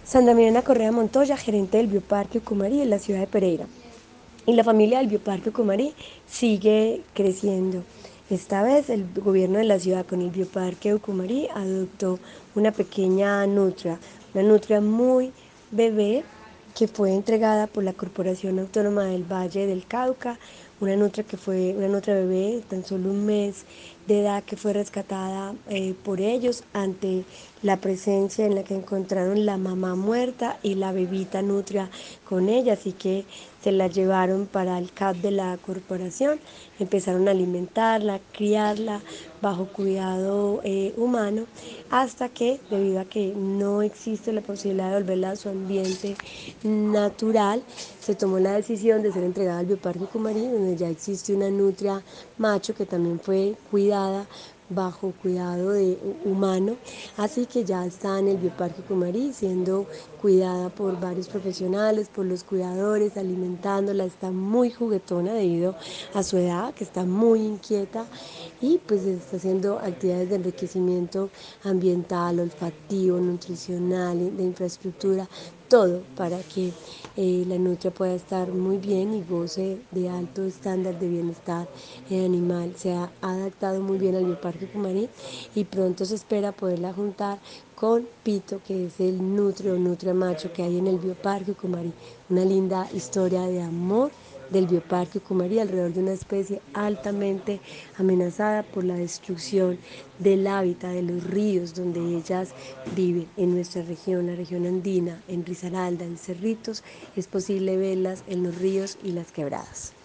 Sandra Milena Correa Montoya, gerente del Bioparque Ucumarí en la ciudad de Pereira. Y la familia del Bioparque Ucumarí sigue creciendo. Esta vez el gobierno de la ciudad con el Bioparque Ucumarí adoptó una pequeña nutria, una nutria muy bebé que fue entregada por la Corporación Autónoma del Valle del Cauca, una nutria que fue una nutria bebé, tan solo un mes de edad, que fue rescatada por ellos ante la presencia en la que encontraron la mamá muerta y la bebita nutria con ella, así que se la llevaron para el CAP de la corporación, empezaron a alimentarla, criarla bajo cuidado humano, hasta que, debido a que no existe la posibilidad de volverla a su ambiente natural, se tomó la decisión de ser entregada al Bioparque Cumarí, donde ya existe una nutria macho que también fue cuidada bajo cuidado humano, así que ya está en el Bioparque Cumarí siendo cuidada por varios profesionales, por los cuidadores, alimentándola. Está muy juguetona debido a su edad, que está muy inquieta, y pues está haciendo actividades de enriquecimiento ambiental, olfativo, nutricional, de infraestructura, todo para que la nutria pueda estar muy bien y goce de alto estándar de bienestar animal. Se ha adaptado muy bien al Bioparque Cumarí y pronto se espera poderla juntar con Pito, que es el nutrio o nutria macho que hay en el Bioparque Cumarí. Una linda historia de amor del Bioparque Cumarí alrededor de una especie altamente amenazada por la destrucción del hábitat de los ríos donde ellas viven. En nuestra región, la región andina, en Risaralda, en Cerritos, es posible verlas en los ríos y las quebradas.